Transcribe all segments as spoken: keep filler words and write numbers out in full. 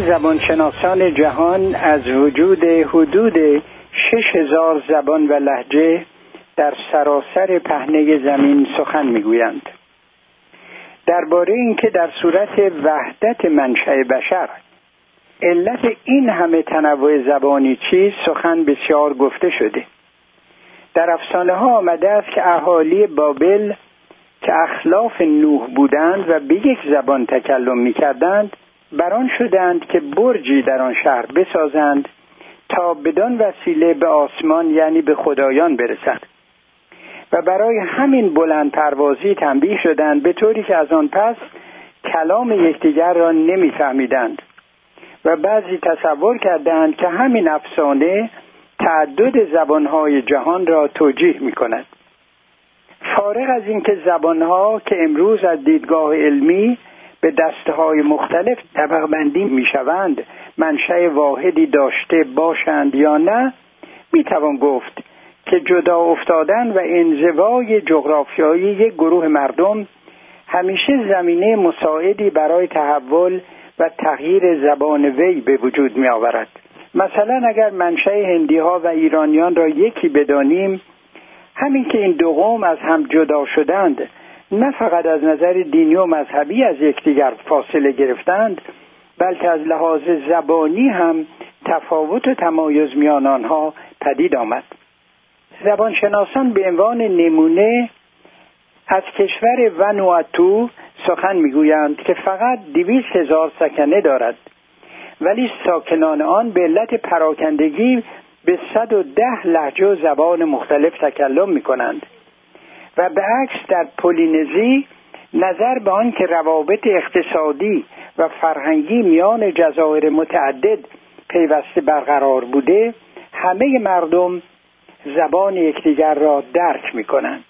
زبانشناسان جهان از وجود حدود شش هزار زبان و لهجه در سراسر پهنه زمین سخن میگویند. درباره اینکه در صورت وحدت منشأ بشر علت این همه تنوع زبانی چیست سخن بسیار گفته شده. در افسانه ها آمده است که اهالی بابل که اخلاف نوح بودند و به یک زبان تکلم می‌کردند بران شدند که برجی در آن شهر بسازند تا بدان وسیله به آسمان یعنی به خدایان برسند و برای همین بلند پروازی تنبیه شدند، به طوری که از آن پس کلام یکدیگر را نمی‌فهمیدند و بعضی تصور کردند که همین افسانه تعدد زبان‌های جهان را توجیه می‌کند. فارغ از اینکه زبان‌ها که امروز از دیدگاه علمی به دسته‌های مختلف طبقه بندی می‌شوند منشأ واحدی داشته باشند یا نه، می‌توان گفت که جدا افتادن و انزوای جغرافیایی یک گروه مردم همیشه زمینه مساعدی برای تحول و تغییر زبان وی به وجود می‌آورد. مثلا اگر منشأ هندی‌ها و ایرانیان را یکی بدانیم، همین که این دو قوم از هم جدا شدند نه فقط از نظر دینی و مذهبی از یکدیگر فاصله گرفتند، بلکه از لحاظ زبانی هم تفاوت و تمایز میان آنها پدید آمد. زبانشناسان به عنوان نمونه از کشور ونواتو سخن میگویند که فقط دویست هزار سکنه دارد، ولی ساکنان آن به علت پراکندگی به صد و ده لهجه و زبان مختلف تکلم می کنند و به عکس در پولینزی نظر به آن که روابط اقتصادی و فرهنگی میان جزایر متعدد پیوسته برقرار بوده، همه مردم زبان یکدیگر را درک می کنند.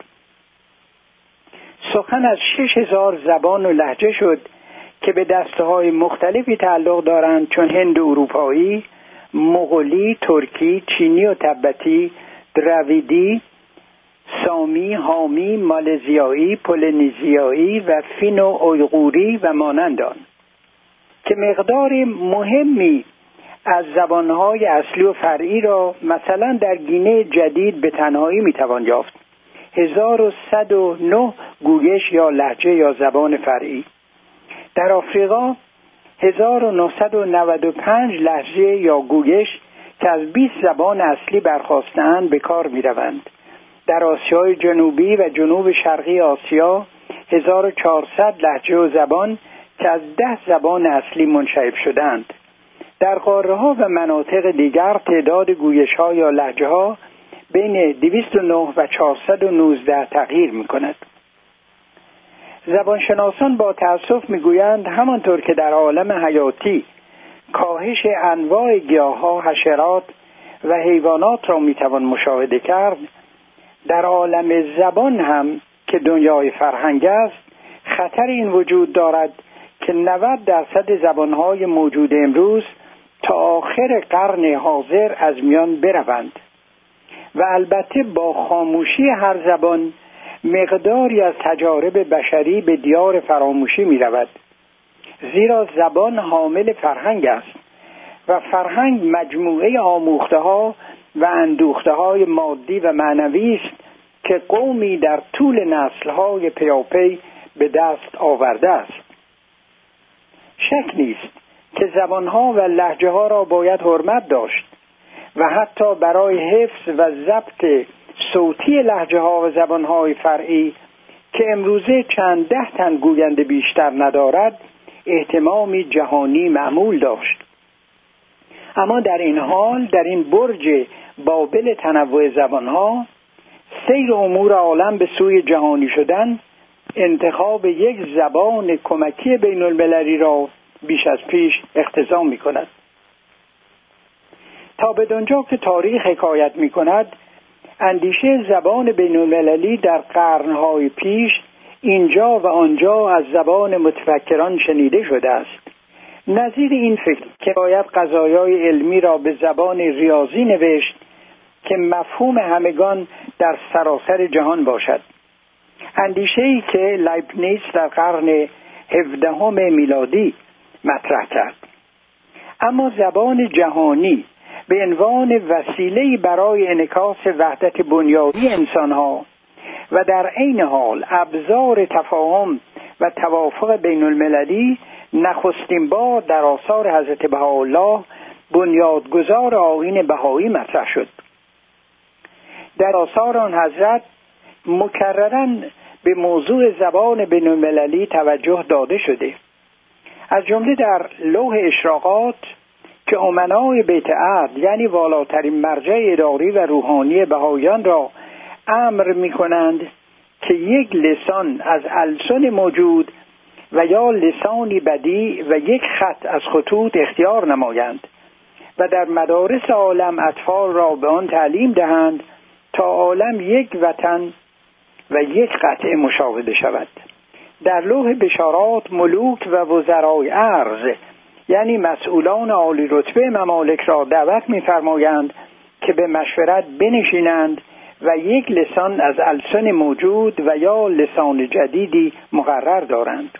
سخن از شش هزار زبان و لهجه شد که به دسته‌های مختلفی تعلق دارند، چون هند و اروپایی، مغولی، ترکی، چینی و تبتی، دراویدی، سامی، حامی، مالزیایی، پولینزیایی و فینو اویغوری و مانند آن، که مقدار مهمی از زبانهای اصلی و فرعی را مثلا در گینه جدید به تنهایی میتوان یافت. هزار و صد و نه گویش یا لهجه یا زبان فرعی. در آفریقا هزار و نهصد و نود و پنج لهجه یا گویش که از بیست زبان اصلی برخاسته‌اند به کار می‌روند. در آسیای جنوبی و جنوب شرقی آسیا هزار و چهارصد لهجه و زبان که از ده زبان اصلی منشعب شدند. در قاره‌ها و مناطق دیگر تعداد گویش‌ها یا لهجه‌ها بین دویست و نه و چهارصد و نوزده تغییر می‌کند. زبانشناسان با تأسف میگویند همانطور که در عالم حیاتی کاهش انواع گیاه‌ها، حشرات و حیوانات را میتوان مشاهده کرد، در عالم زبان هم که دنیای فرهنگ است خطر این وجود دارد که نود درصد زبان‌های موجود امروز تا آخر قرن حاضر از میان بروند و البته با خاموشی هر زبان مقداری از تجارب بشری به دیار فراموشی می رود، زیرا زبان حامل فرهنگ است و فرهنگ مجموعه آموخته ها و اندوخته های مادی و معنوی است که قومی در طول نسل های پیاپی به دست آورده است. شک نیست که زبان ها و لهجه ها را باید حرمت داشت و حتی برای حفظ و ضبط صوتی لهجه ها و زبان های فرعی که امروزه چند ده تن گوینده بیشتر ندارد اهتمامی جهانی معمول داشت. اما در این حال در این برج بابل تنوع زبان ها سیر امور عالم به سوی جهانی شدن انتخاب یک زبان کمکی بین المللی را بیش از پیش اقتضا می کند. تا بدانجا که تاریخ حکایت می کند اندیشه زبان بین المللی در قرنهای پیش اینجا و آنجا از زبان متفکران شنیده شده است. نظیر این فکر که باید قضایای علمی را به زبان ریاضی نوشت که مفهوم همگان در سراسر جهان باشد. اندیشه‌ای که لایبنیتس در قرن هفدهم میلادی مطرح کرد. اما زبان جهانی به عنوان وسیله برای انعکاس وحدت بنیادی انسانها و در عین حال ابزار تفاهم و توافق بین المللی نخستین بار در آثار حضرت بهاءالله بنیادگذار آیین بهایی مطرح شد. در آثار آن حضرت مکرراً به موضوع زبان بین المللی توجه داده شده. از جمله در لوح اشراقات که امنای بیت عدل یعنی والاترین مرجع اداری و روحانی بهاییان را امر می کنند که یک لسان از السن موجود و یا لسانی بدیع و یک خط از خطوط اختیار نمایند و در مدارس عالم اطفال را به آن تعلیم دهند تا عالم یک وطن و یک قطعه مشاهده شود. در لوح بشارات ملوک و وزرای ارض یعنی مسئولان عالی رتبه ممالک را دعوت می‌فرمایند که به مشورت بنشینند و یک لسان از السن موجود و یا لسان جدیدی مقرر دارند.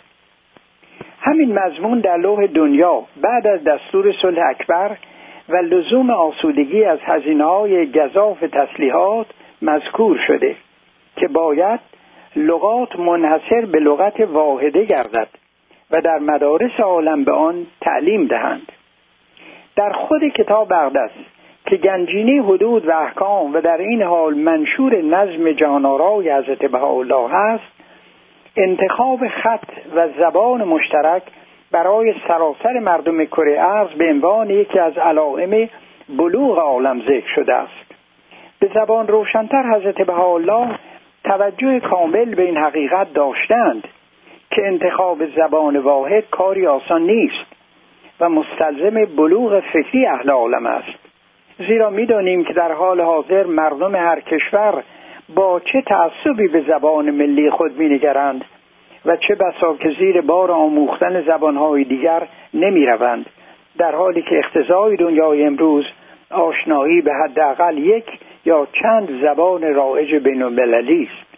همین مضمون در لوح دنیا بعد از دستور صلح اکبر و لزوم آسودگی از هزینه‌های گزاف تسلیحات مذکور شده که باید لغات منحصر به لغت واحده گردد و در مدارس عالم به آن تعلیم دهند. در خود کتاب اقدس که گنجینه حدود و احکام و در این حال منشور نظم جهان‌آرای حضرت بهاءالله است، انتخاب خط و زبان مشترک برای سراسر مردم کره ارض به عنوان یکی از علائم بلوغ عالم ذکر شده است. به زبان روشن‌تر حضرت بهاءالله توجه کامل به این حقیقت داشتند که انتخاب زبان واحد کاری آسان نیست و مستلزم بلوغ فکری اهل عالم است، زیرا می‌دانیم که در حال حاضر مردم هر کشور با چه تعصبی به زبان ملی خود می‌نگرند و چه بسا که زیر بار آموختن زبان‌های دیگر نمی‌روند، در حالی که اقتضای دنیای امروز آشنایی به حداقل یک یا چند زبان رایج بین‌المللی است.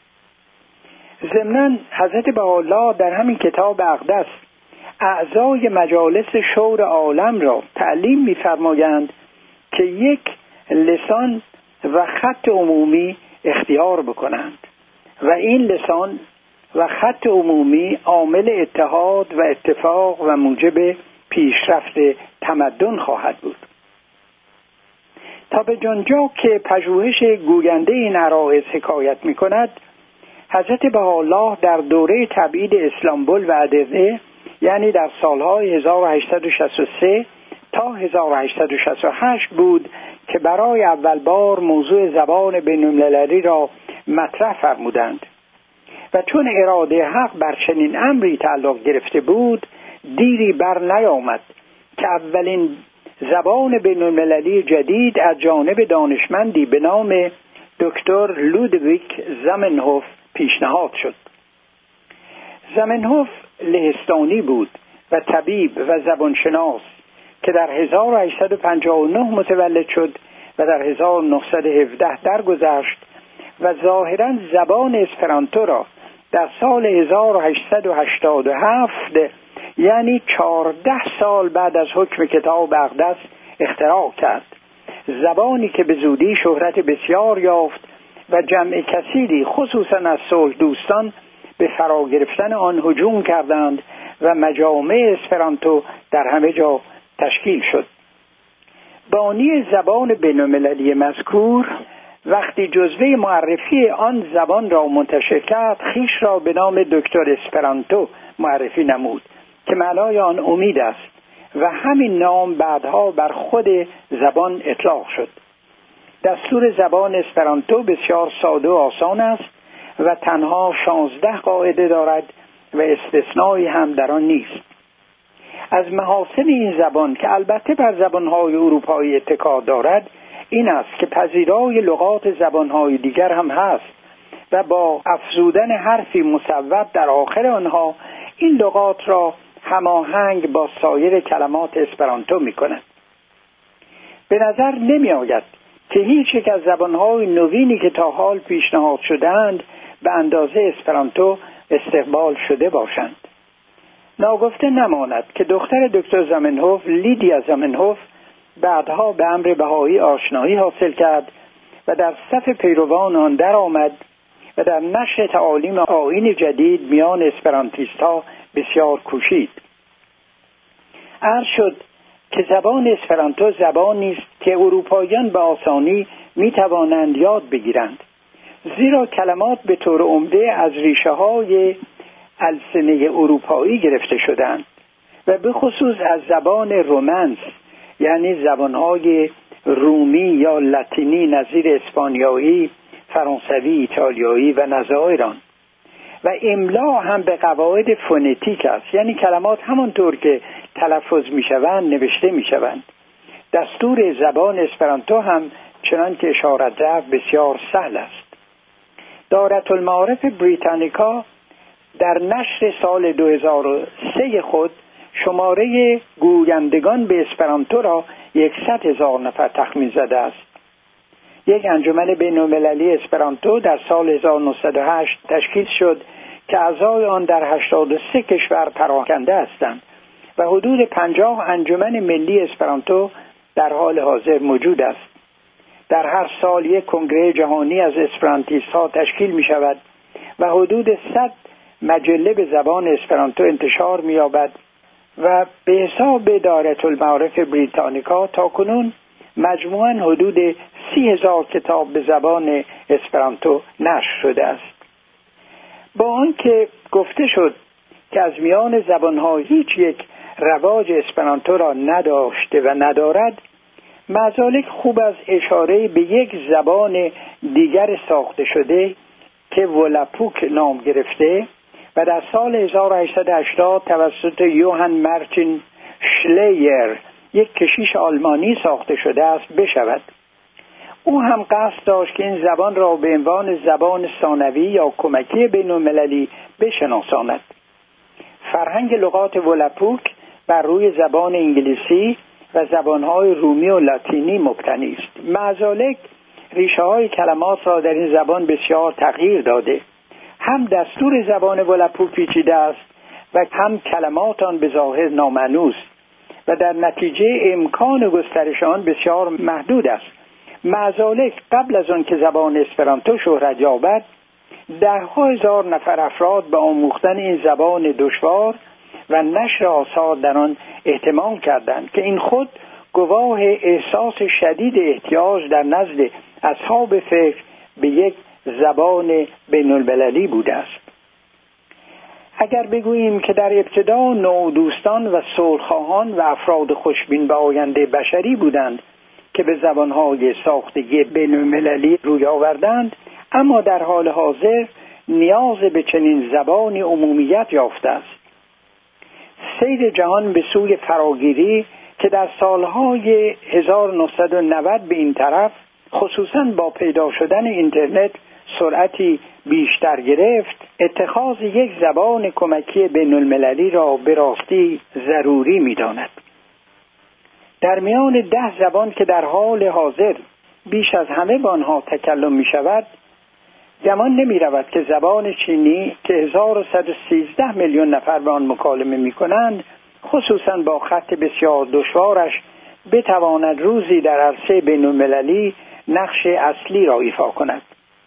ضمناً حضرت بهاءالله در همین کتاب اقدس اعضای مجالس شور عالم را تعلیم می‌فرمایند که یک لسان و خط عمومی اختیار بکنند و این لسان و خط عمومی عامل اتحاد و اتفاق و موجب پیشرفت تمدن خواهد بود. تا به جانجا که پژوهش گوینده این عرایض حکایت می کند، حضرت بهاءالله در دوره تبعید اسلامبول و ادرنه یعنی در سالهای هزار و هشتصد و شصت و سه تا هزار و هشتصد و شصت و هشت بود که برای اول بار موضوع زبان بین‌المللی را مطرح فرمودند و چون اراده حق بر چنین امری تعلق گرفته بود، دیری بر نیامد که اولین زبان بین‌المللی جدید از جانب دانشمندی به نام دکتر لودویک زامنهوف پیشنهاد شد. زامنهوف لهستانی بود و طبیب و زبانشناس که در هزار و هشتصد و پنجاه و نه متولد شد و در هزار و نهصد و هفده درگذشت و ظاهراً زبان اسپرانتو را در سال هزار و هشتصد و هشتاد و هفت یعنی چهارده سال بعد از حکم کتاب اقدس اختراع کرد، زبانی که به زودی شهرت بسیار یافت و جمع کثیری خصوصاً از صلح دوستان به فرا گرفتن آن هجوم کردند و مجامع اسپرانتو در همه جا تشکیل شد. بانی زبان بین‌المللی مذکور وقتی جزوه معرفی آن زبان را منتشر کرد، خیش را به نام دکتر اسپرانتو معرفی نمود که معنای آن امید است و همین نام بعدها بر خود زبان اطلاق شد. دستور زبان اسپرانتو بسیار ساده و آسان است و تنها شانزده قاعده دارد و استثنایی هم در آن نیست. از محاسن این زبان که البته بر زبان‌های اروپایی اتکا دارد این است که پذیرای لغات زبان‌های دیگر هم هست و با افزودن حرفی مصوب در آخر آنها این لغات را هماهنگ با سایر کلمات اسپرانتو می‌کند. به نظر نمی‌آید که هیچ یک از زبان‌های نوینی که تا حال پیشنهاد شدند به اندازه اسپرانتو استقبال شده باشند. ناگفته نماند که دختر دکتر زامنهوف، لیدیا زامنهوف، بعدها به امر بهایی آشنایی حاصل کرد و در صف پیروان آن در آمد و در نشر تعالیم آیین جدید میان اسپرانتیست‌ها بسیار کوشید. عرض شد که زبان اسپرانتو زبانی است که اروپاییان به آسانی می توانند یاد بگیرند، زیرا کلمات به طور عمده از ریشه های السنه اروپایی گرفته شدند و به خصوص از زبان رومانس، یعنی زبانهای رومی یا لاتینی نظیر اسپانیایی، فرانسوی، ایتالیایی و نظایر آن. و املا هم به قواعد فونتیک است، یعنی کلمات همانطور که تلفظ می شوند نوشته می شوند. دستور زبان اسپرانتو هم چنان که اشارت رفت بسیار سهل است. دارت المعارف بریتانیکا در نشر سال دو هزار و سه خود شماره گویندگان به اسپرانتو را یکصد هزار نفر تخمین زده است. یک انجمن بین‌المللی اسپرانتو در سال هزار و نهصد و هشت تشکیل شد که اعضای آن در هشتاد و سه کشور پراکنده هستند و حدود پنجاه انجمن ملی اسپرانتو در حال حاضر موجود است. در هر سال یک کنگره جهانی از اسپرانتیست ها تشکیل می شود و حدود صد مجله به زبان اسپرانتو انتشار می یابد و به حساب دارت المعارف بریتانیکا تا کنون مجموعاً حدود سی هزار کتاب به زبان اسپرانتو نشر شده است. با آنکه گفته شد که از میان زبانها هیچ یک رواج اسپرانتو را نداشته و ندارد، معذالک خوب از اشاره به یک زبان دیگر ساخته شده که ولاپوک نام گرفته و در سال هزار و هشتصد و هشتاد توسط یوهان مارتین شلیر، یک کشیش آلمانی ساخته شده است بشود. او هم قصد داشت که این زبان را به عنوان زبان ثانوی یا کمکی بین‌المللی بشناساند. فرهنگ لغات ولاپوک بر روی زبان انگلیسی و زبانهای رومی و لاتینی مبتنی است. معذالک ریشه های کلمات را در این زبان بسیار تغییر داده. هم دستور زبان ولاپوک پیچیده است و هم کلمات آن به ظاهر نامانوس و در نتیجه امکان گسترش آن بسیار محدود است. معذالک قبل از آن که زبان اسپرانتو شهرت یابد، ده ها هزار نفر افراد به آموختن این زبان دشوار و نشر آثار در آن اهتمام کردند که این خود گواه احساس شدید احتیاج در نزد اصحاب فکر به یک زبان بین‌المللی بوده است. اگر بگوییم که در ابتدا نودوستان و صلح‌خواهان و افراد خوشبین به آینده بشری بودند که به زبانهای ساختگی بین‌المللی روی آوردند، اما در حال حاضر نیاز به چنین زبانی عمومیت یافته است. سیر جهان به سوی فراگیری که در سالهای هزار و نهصد و نود به این طرف، خصوصاً با پیدا شدن اینترنت سرعتی بیشتر گرفت، اتخاذ یک زبان کمکی بین‌المللی را به راستی ضروری می‌داند. در میان ده زبان که در حال حاضر بیش از همه با آنها تکلم می‌شود، گمان نمی‌رود که زبان چینی که هزار و صد و سیزده میلیون نفر به آن مکالمه می‌کنند، خصوصاً با خط بسیار دشوارش، بتواند روزی در عرصه بین‌المللی نقش اصلی را ایفا کند.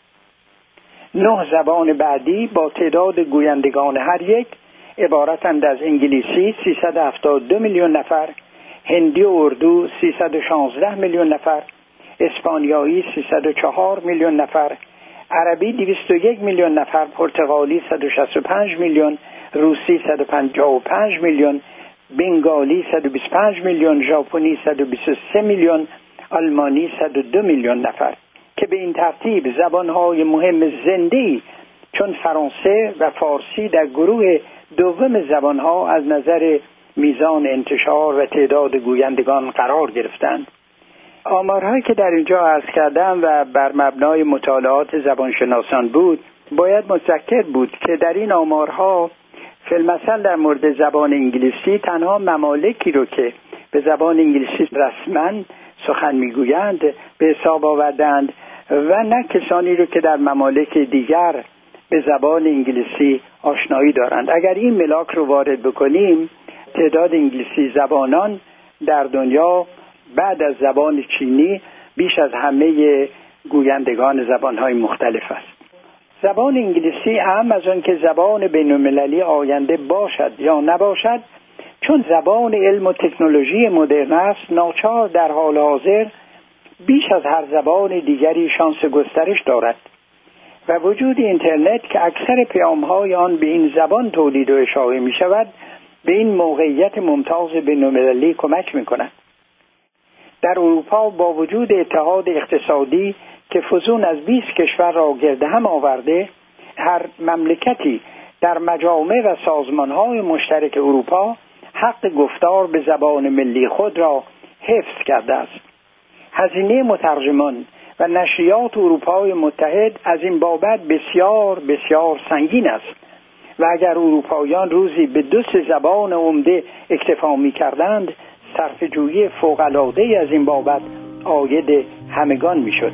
نه زبان بعدی با تعداد گویندگان هر یک عبارتند از انگلیسی سیصد و هفتاد و دو میلیون نفر، هندی و اردو سیصد و شانزده میلیون نفر، اسپانیایی سیصد و چهار میلیون نفر، عربی دویست و یک میلیون نفر، پرتغالی صد و شصت و پنج میلیون، روسی صد و پنجاه و پنج میلیون، بنگالی صد و بیست و پنج میلیون، ژاپنی صد و بیست و سه میلیون، آلمانی صد و دو میلیون نفر، که به این ترتیب زبانهای مهم زنده‌ای چون فرانسه و فارسی در گروه دوم زبانها از نظر میزان انتشار و تعداد گویندگان قرار گرفتند. آمارهایی که در اینجا عرض کردم و بر مبنای مطالعات زبانشناسان بود، باید متذکر بود که در این آمارها فی‌المثل در مورد زبان انگلیسی تنها ممالکی رو که به زبان انگلیسی رسما سخن میگویند به حساب آوردند و نه کسانی رو که در ممالک دیگر به زبان انگلیسی آشنایی دارند. اگر این ملاک رو وارد بکنیم، تعداد انگلیسی زبانان در دنیا بعد از زبان چینی بیش از همه گویندگان زبانهای مختلف است. زبان انگلیسی اهم از آن که زبان بین‌المللی آینده باشد یا نباشد، چون زبان علم و تکنولوژی مدرن است، ناچار در حال حاضر بیش از هر زبان دیگری شانس گسترش دارد و وجود اینترنت که اکثر پیام‌های آن به این زبان تولید و اشاعه می شود به این موقعیت ممتاز بین‌المللی کمک می کند. در اروپا با وجود اتحاد اقتصادی که فزون از بیست کشور را گرد هم آورده، هر مملکتی در مجامع و سازمان‌های مشترک اروپا حق گفتار به زبان ملی خود را حفظ کرده است. هزینه مترجمان و نشریات اروپای متحد از این بابت بسیار بسیار سنگین است و اگر اروپاییان روزی به دو سه زبان عمده اکتفا می‌کردند، صرفه‌جویی فوق‌العاده‌ای از این بابت عاید همگان می‌شد.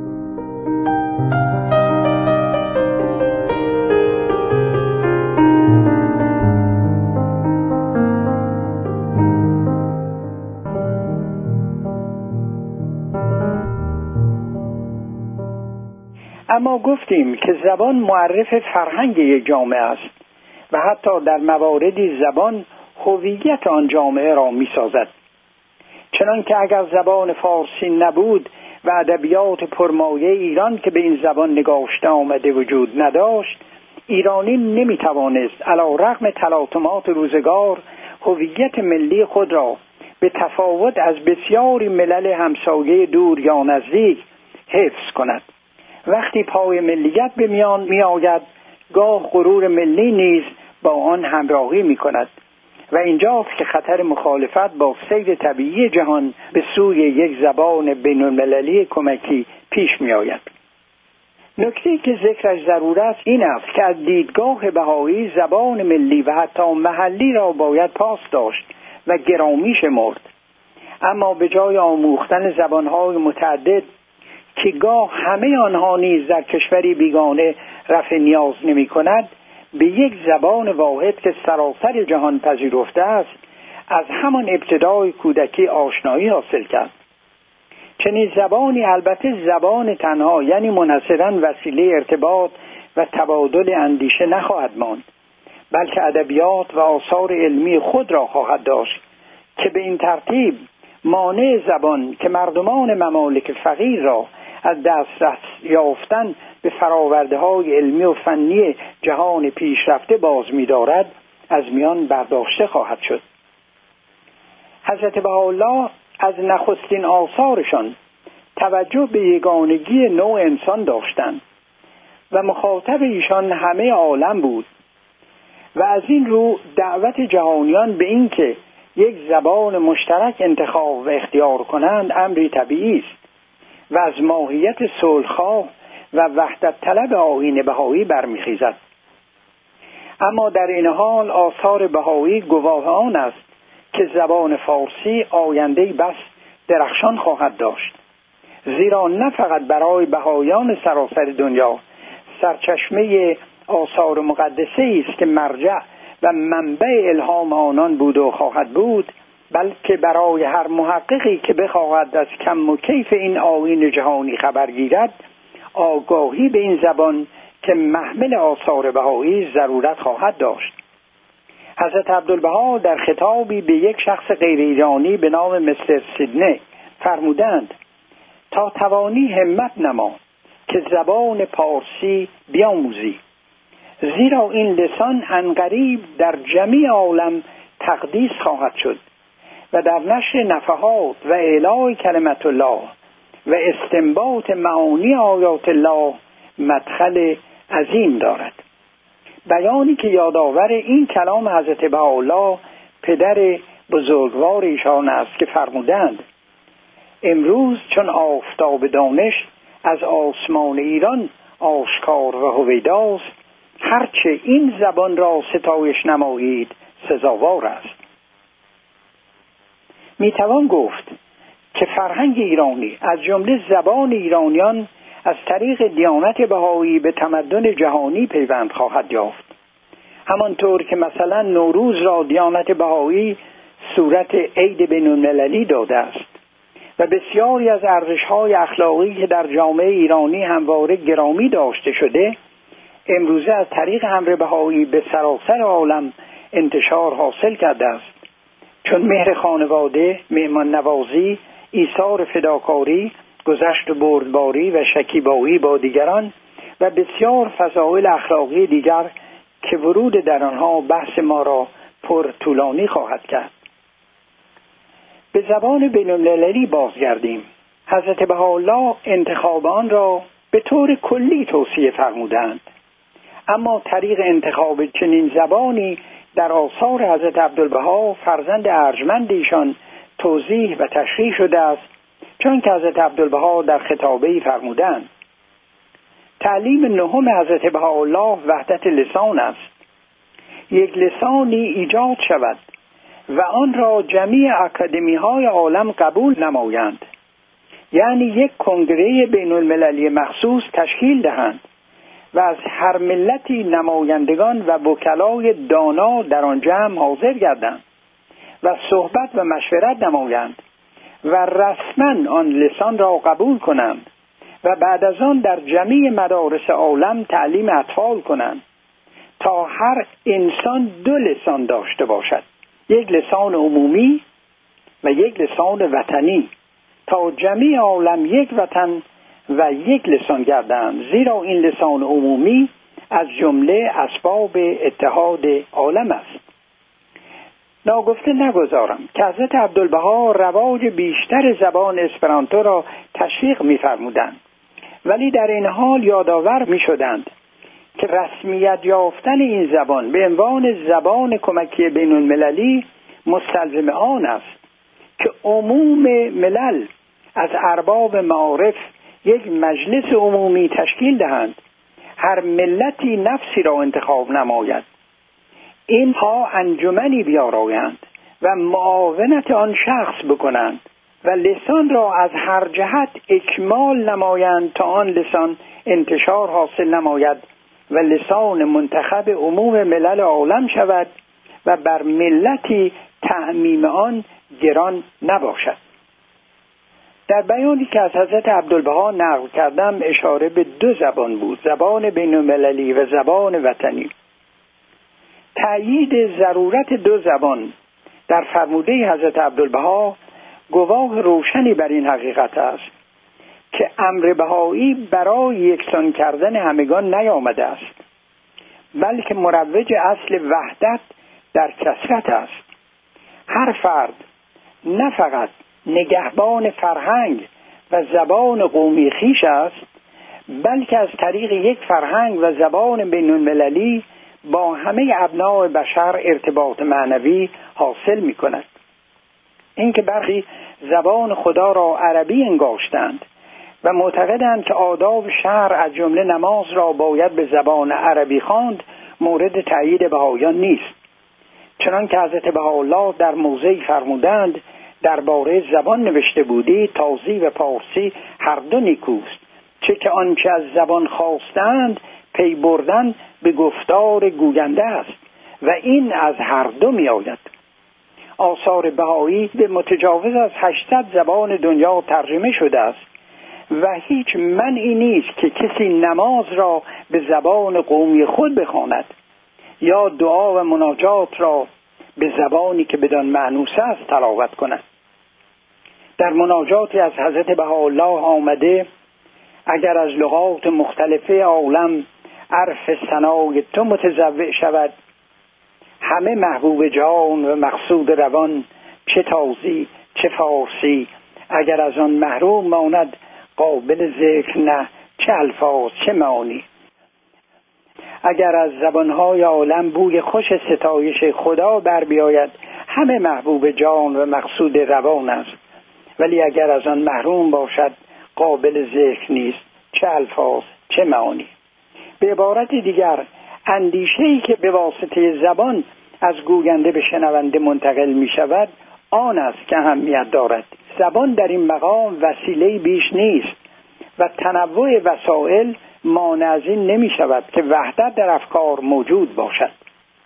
اما گفتیم که زبان معرف فرهنگ یک جامعه است و حتی در مواردی زبان هویت آن جامعه را می‌سازد. چنان که اگر زبان فارسی نبود و ادبیات پرمایه ایران که به این زبان نگاشته آمده وجود نداشت، ایرانی نمی‌توانست علی رغم تلاطمات روزگار هویت ملی خود را به تفاوت از بسیاری ملل همسایه دور یا نزدیک حفظ کند. وقتی پای ملیت به میان می آید، گاه غرور ملی نیز با آن همراهی می کند و اینجاست که خطر مخالفت با سیر طبیعی جهان به سوی یک زبان بین‌المللی کمکی پیش می آید. نکته‌ای که ذکرش ضرور است این است که از دیدگاه بهایی زبان ملی و حتی محلی را باید پاس داشت و گرامی شمرد، اما به جای آموختن زبانهای متعدد که گاه همه آنها نیز در کشوری بیگانه رفع نیاز نمی کند، به یک زبان واحد که سراسر جهان پذیرفته است از همان ابتدای کودکی آشنایی حاصل کرد. چنین زبانی البته زبان تنها، یعنی منحصراً وسیله ارتباط و تبادل اندیشه نخواهد ماند، بلکه ادبیات و آثار علمی خود را خواهد داشت که به این ترتیب مانع زبان که مردمان ممالک فقیر را از دسترس یافتن به فراورده‌های علمی و فنی جهان پیشرفته باز می‌دارد از میان برداشته خواهد شد. حضرت بهاءالله از نخستین آثارشان توجه به یگانگی نوع انسان داشتند و مخاطب ایشان همه عالم بود و از این رو دعوت جهانیان به این که یک زبان مشترک انتخاب و اختیار کنند امری طبیعی است و از ماهیت صلح‌خواه و وحدت طلب آیین بهایی برمیخیزد. اما در این حال آثار بهایی گواه آن است که زبان فارسی آینده‌ای بس درخشان خواهد داشت، زیرا نه فقط برای بهایان سراسر دنیا سرچشمه آثار مقدسه است که مرجع و منبع الهام آنان بود و خواهد بود، بلکه برای هر محققی که بخواهد از کم و کیف این آیین جهانی خبر گیرد، آگاهی به این زبان که محمل آثار بهایی ضرورت خواهد داشت. حضرت عبدالبها در خطابی به یک شخص غیر ایرانی به نام مستر سیدنی فرمودند تا توانی همت نما که زبان پارسی بیاموزی، زیرا این لسان عنقریب در جمیع عالم تقدیس خواهد شد و در نشر نفحات و اعلای کلمت الله و استنباط معانی آیات الله مدخل عظیم دارد. بیانی که یادآور این کلام حضرت بهاءالله پدر بزرگوار ایشان است که فرمودند امروز چون آفتاب دانش از آسمان ایران آشکار و هویداست، هرچه این زبان را ستایش نمایید سزاوار است. میتوان گفت که فرهنگ ایرانی از جمله زبان ایرانیان از طریق دیانت بهایی به تمدن جهانی پیوند خواهد یافت همانطور که مثلا نوروز را دیانت بهایی صورت عید بین‌المللی داده است و بسیاری از ارزش‌های اخلاقی که در جامعه ایرانی همواره گرامی داشته شده امروزه از طریق امر بهایی به سراسر عالم انتشار حاصل کرده است، چون مهر خانواده، مهمان نوازی، ایثار فداکاری، گذشت و بردباری و شکیبایی با دیگران و بسیار فضائل اخلاقی دیگر که ورود در آنها بحث ما را پر طولانی خواهد کرد. به زبان بین‌المللی بازگردیم. حضرت بهاءالله انتخاب آن را به طور کلی توصیه فرمودند، اما طریق انتخاب چنین زبانی در آثار حضرت عبدالبها فرزند ارجمند ایشان توضیح و تشریح شده است، چون که حضرت عبدالبها در خطابه‌ای فرمودند تعلیم نهم حضرت بهاءالله وحدت لسان است. یک لسانی ایجاد شود و آن را جمیع اکادمی‌های عالم قبول نمایند، یعنی یک کنگره بین‌المللی مخصوص تشکیل دهند و از هر ملتی نمایندگان و وکلای دانا در آن جمع حاضر گردند و صحبت و مشورت نمایند و رسما آن لسان را قبول کنند و بعد از آن در جمیع مدارس عالم تعلیم اطفال کنند تا هر انسان دو لسان داشته باشد، یک لسان عمومی و یک لسان وطنی، تا جمیع عالم یک وطن و یک لسان گردند، زیرا این لسان عمومی از جمله اسباب اتحاد عالم است. ناگفته نگذارم که حضرت عبدالبها رواج بیشتر زبان اسپرانتو را تشویق می‌فرمودند، ولی در این حال یادآور می‌شدند که رسمیت یافتن این زبان به عنوان زبان کمکی بین‌المللی مستلزم آن است که عموم ملل از ارباب معارف یک مجلس عمومی تشکیل دهند، هر ملتی نفسی را انتخاب نماید، اینها انجمنی بیارایند و معاونت آن شخص بکنند و لسان را از هر جهت اکمال نمایند تا آن لسان انتشار حاصل نماید و لسان منتخب عموم ملل عالم شود و بر ملتی تعمیم آن گران نباشد. در بیانی که از حضرت عبدالبها نقل کردم اشاره به دو زبان بود، زبان بین‌المللی و زبان وطنی. تأیید ضرورت دو زبان در فرموده حضرت عبدالبها گواه روشنی بر این حقیقت است که امر بهایی برای یکسان کردن همگان نیامده است، بلکه مروج اصل وحدت در کثرت است. هر فرد نه فقط نگهبان فرهنگ و زبان قومی خویش است، بلکه از طریق یک فرهنگ و زبان بین‌المللی با همه ابناء بشر ارتباط معنوی حاصل می کند. اینکه برخی زبان خدا را عربی انگاشتند و معتقدند که آداب شرع از جمله نماز را باید به زبان عربی خواند مورد تأیید بهایان نیست، چنان که حضرت بهاءالله در موضعی فرمودند درباره زبان نوشته بودی تازی و پارسی هر دو نیکوست، چه که آنچه از زبان خواستند پی بردن به گفتار گوینده است و این از هر دو می آید. آثار بهایی به متجاوز از هشتصد زبان دنیا ترجمه شده است و هیچ منعی نیست که کسی نماز را به زبان قومی خود بخواند یا دعا و مناجات را به زبانی که بدان مأنوس است تلاوت کند. در مناجاتی از حضرت بهاءالله آمده اگر از لغات مختلفه عالم عرف ثنای تو متزوع شود، همه محبوب جان و مقصود روان، چه تازی چه فارسی، اگر از آن محروم ماند قابل ذکر نه، چه الفاظ چه معانی. اگر از زبانهای عالم بوی خوش ستایش خدا بر بیاید، همه محبوب جان و مقصود روان است، ولی اگر از آن محروم باشد قابل ذکر نیست، چه الفاظ چه معانی. به عبارت دیگر اندیشه‌ای که به واسطه زبان از گوینده به شنونده منتقل می شود آن است که اهمیت دارد. زبان در این مقام وسیله بیش نیست و تنوع وسایل مانع از این نمی شود که وحدت در افکار موجود باشد.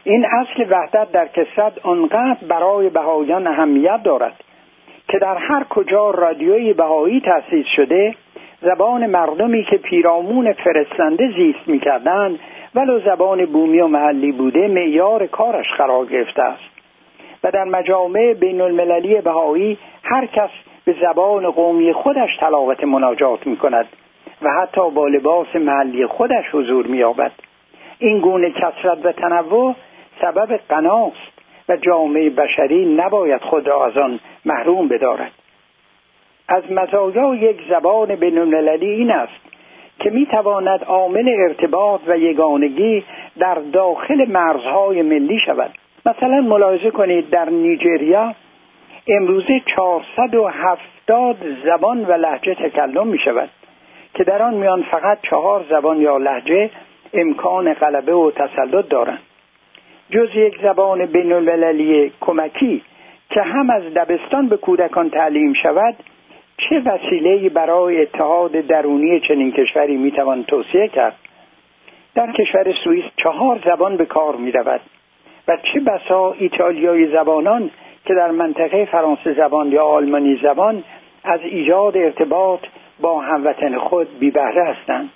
این اصل وحدت در کثرت آنقدر برای بهائیان اهمیت دارد که در هر کجا رادیوی بهایی تأسیس شده، زبان مردمی که پیرامون فرستنده زیست می‌کردند ولو زبان بومی و محلی بوده معیار کارش قرار گرفته است و در مجامع بین المللی بهایی هر کس به زبان قومی خودش تلاوت مناجات می‌کند و حتی با لباس محلی خودش حضور می‌یابد. این گونه کثرت و تنوع سبب غناست و جامعه بشری نباید خود را از آن محروم بدارد. از مزایای یک زبان بین‌المللی این است که می‌تواند عامل ارتباط و یگانگی در داخل مرزهای ملی شود. مثلا ملاحظه کنید در نیجریه امروزه چهارصد و هفتاد زبان و لهجه تکلم می‌شود که در آن میان فقط چهار زبان یا لهجه امکان غلبه و تسلط دارند. جز یک زبان بین‌المللی کمکی که هم از دبستان به کودکان تعلیم شود، چه وسیله‌ای برای اتحاد درونی چنین کشوری میتوان توصیه کرد؟ در کشور سوئیس چهار زبان به کار میرود و چه بسا ایتالیایی زبانان که در منطقه فرانسه زبان یا آلمانی زبان از ایجاد ارتباط با هموطن خود بی بهره هستند.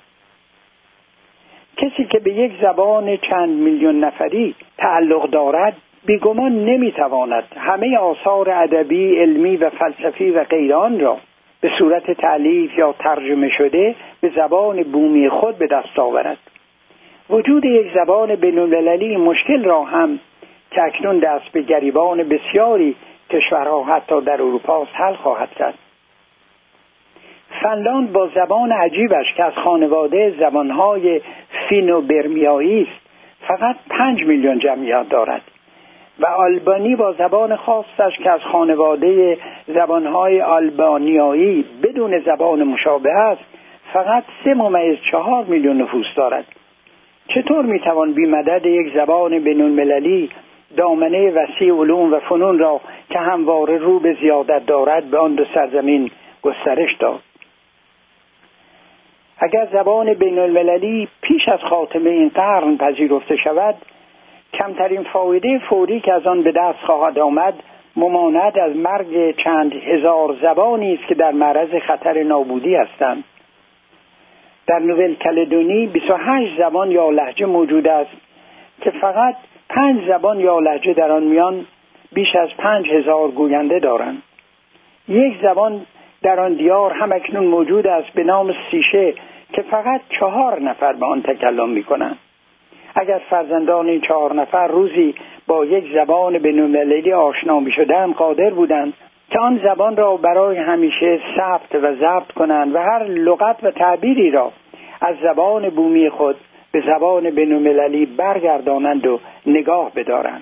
کسی که به یک زبان چند میلیون نفری تعلق دارد بیگمان نمیتواند همه آثار ادبی، علمی و فلسفی و غیر آن را به صورت تألیف یا ترجمه شده به زبان بومی خود به دست آورد. وجود یک زبان بین‌المللی مشکل را هم که اکنون دست به گریبان بسیاری کشورها حتی در اروپا حل خواهد کرد. فنلاند با زبان عجیبش که از خانواده زبانهای فینو برمیایی است فقط پنج میلیون جمعیت دارد و آلبانی با زبان خاصش که از خانواده زبانهای آلبانیایی بدون زبان مشابه است فقط سه ممیز چهار میلیون نفوس دارد. چطور میتوان بی مدد یک زبان بین‌المللی دامنه وسیع علوم و فنون را که همواره رو به زیادت دارد به آن دو سرزمین گسترش داد؟ اگر زبان بین‌المللی پیش از خاتمه این قرن پذیرفته شود، کمترین فایده فوری که از آن به دست خواهد آمد ممانعت از مرگ چند هزار زبانی است که در معرض خطر نابودی هستند. در نوول کلدونی بیست و هشت زبان یا لهجه موجود است که فقط پنج زبان یا لهجه در آن میان بیش از پنج هزار گوینده دارند. یک زبان در آن دیار هم اکنون موجود است به نام سیشه که فقط چهار نفر به آن تکلم می‌کنند. اگر فرزندان این چهار نفر روزی با یک زبان بین‌المللی آشنا می‌شدند قادر بودند که آن زبان را برای همیشه ثبت و ضبط کنند و هر لغت و تعبیری را از زبان بومی خود به زبان بین‌المللی برگردانند و نگاه بدارند.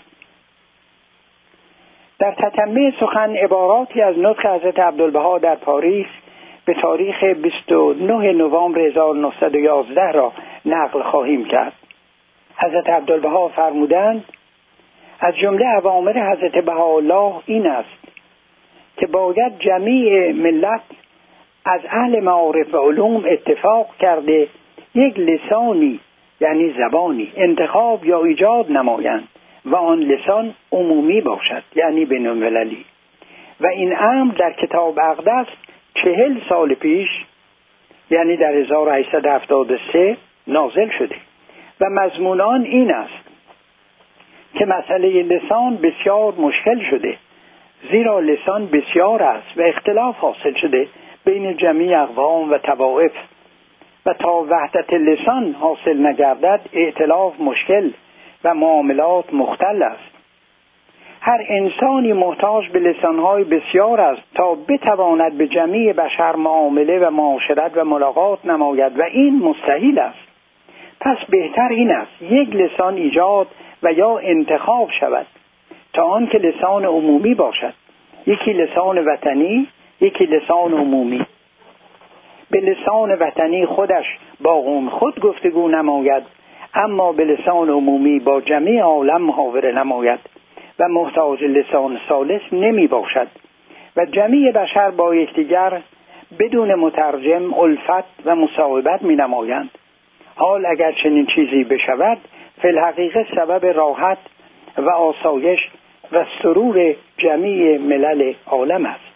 در تتمه سخن عباراتی از نطق حضرت عبدالبها در پاریس به تاریخ بیست و نه نوامبر هزار و نهصد و یازده را نقل خواهیم کرد. حضرت عبدالبها فرمودند از جمله اوامر حضرت بهاءالله این است که باید جمیع ملت از اهل معارف و علوم اتفاق کرده یک لسانی یعنی زبانی انتخاب یا ایجاد نمایند و آن لسان عمومی باشد یعنی بین‌المللی. و این امر در کتاب اقدس چهل سال پیش یعنی در هزار و هشتصد و هفتاد و سه نازل شده و مضمون آن این است که مسئله لسان بسیار مشکل شده، زیرا لسان بسیار است و اختلاف حاصل شده بین جمیع اقوام و طوائف و تا وحدت لسان حاصل نگردد ائتلاف مشکل و معاملات مختل است. هر انسانی محتاج به لسانهای بسیار است تا بتواند به جمیع بشر معامله و معاشرت و ملاقات نماید و این مستحیل است. پس بهتر این است یک لسان ایجاد و یا انتخاب شود تا آن که لسان عمومی باشد، یکی لسان وطنی یکی لسان عمومی. به لسان وطنی خودش با قوم خود گفتگو نماید، اما به لسان عمومی با جمیع عالم محاوره نماید و محتاج لسان ثالث نمی باشد و جمیع بشر با یکدیگر بدون مترجم الفت و مصاحبت می نمایند. حال اگر چنین چیزی بشود فی الحقیقه سبب راحت و آسایش و سرور جمیع ملل عالم است.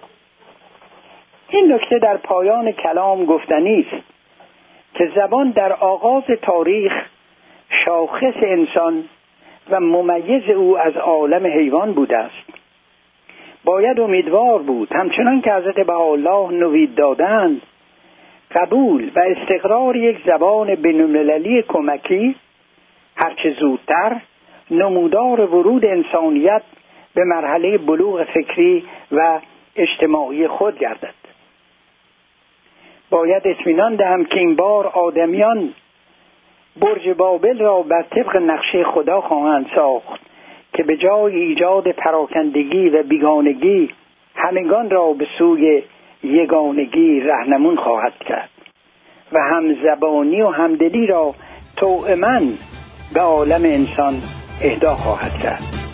این نکته در پایان کلام گفتنی است که زبان در آغاز تاریخ شاخص انسان و ممیز او از عالم حیوان بوده است. باید امیدوار بود همچنان که حضرت بهاءالله نوید دادند قبول و استقرار یک زبان بین‌المللی کمکی هرچه زودتر نمودار ورود انسانیت به مرحله بلوغ فکری و اجتماعی خود گردد. باید اطمینان دهم که این بار آدمیان برج بابل را بر طبق نقشه خدا خواهند ساخت که به جای ایجاد پراکندگی و بیگانگی همگان را به سوی یگانگی راهنمون خواهد کرد و همزبانی و همدلی را توأماً به عالم انسان اهدا خواهد کرد.